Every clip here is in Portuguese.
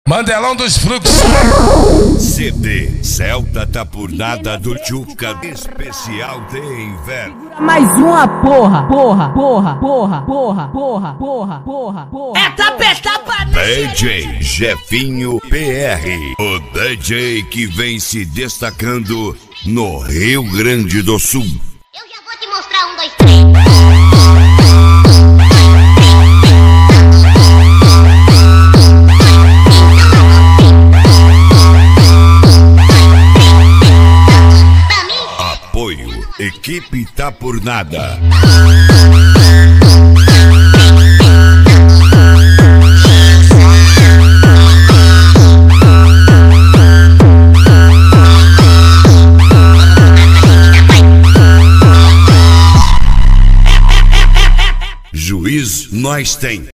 Mandelão dos Fluxos. CD Celta tá por nada do Tchuca, especial de inverno. Mais uma porra. É tapa DJ Jefinho PR, o DJ que vem se destacando no Rio Grande do Sul. Eu já vou te mostrar 1, 2, 3. Equipe tá por nada. Juiz nós tem.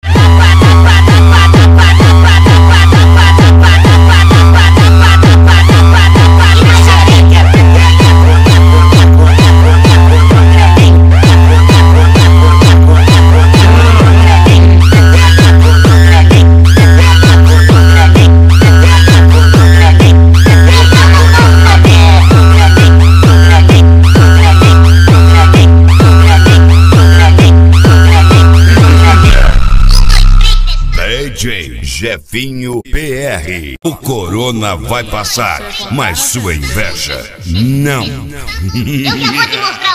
DJ Jefinho PR. O corona vai passar, mas sua inveja não. Eu já vou te mostrar